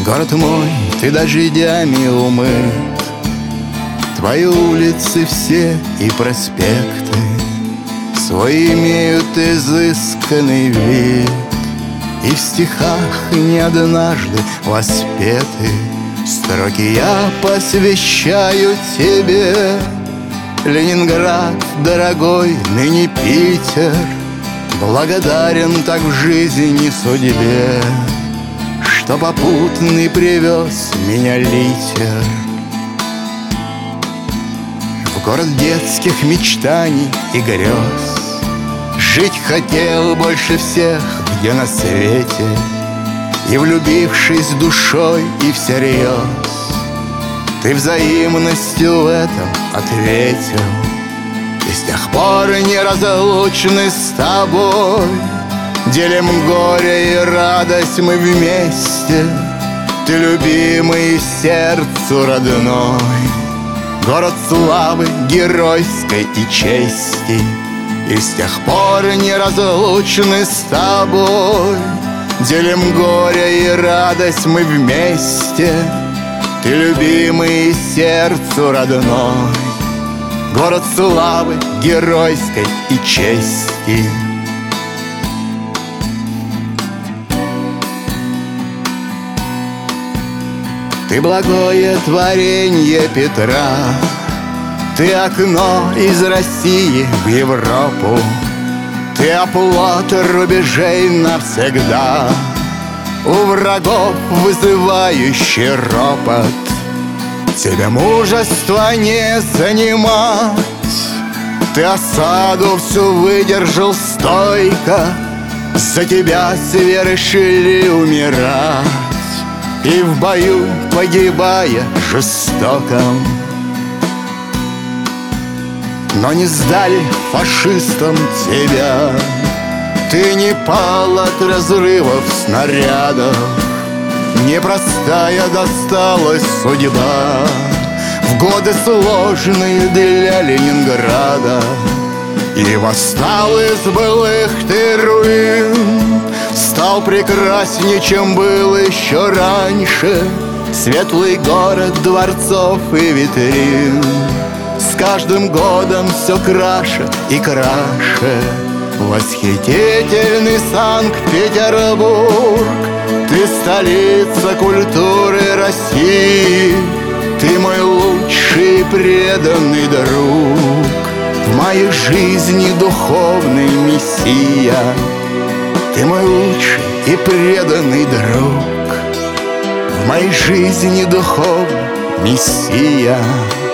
Город мой, ты дождями умыт, твои улицы все и проспекты свой имеют изысканный вид, и в стихах не однажды воспеты строки я посвящаю тебе. Ленинград, дорогой, ныне Питер, благодарен так в жизни судьбе, что попутный привез меня литер в город детских мечтаний и грез. Жить хотел больше всех, где на свете, и, влюбившись душой и всерьез, ты взаимностью в этом ответил. И с тех пор неразлучны с тобой, делим горе и радость мы вместе. Ты любимый сердцу родной, город славы геройской и чести. И с тех пор неразлучны с тобой, делим горе и радость мы вместе. Ты любимый сердцу родной, город славы геройской и чести. Ты благое творенье Петра, ты окно из России в Европу, ты оплот рубежей навсегда, у врагов вызывающий ропот. Тебе мужество не занимать, ты осаду всю выдержал стойко, за тебя свершили умирать, и в бою погибая жестоко. Но не сдали фашистам тебя, ты не пал от разрывов снарядов, непростая досталась судьба в годы сложные для Ленинграда. И восстал из былых ты руин, стал прекраснее, чем был еще раньше, светлый город дворцов и витрин. С каждым годом все краше и краше, восхитительный Санкт-Петербург. Ты столица культуры России, ты мой лучший преданный друг, в моей жизни духовный мессия. Ты мой лучший и преданный друг, в моей жизни духовный мессия.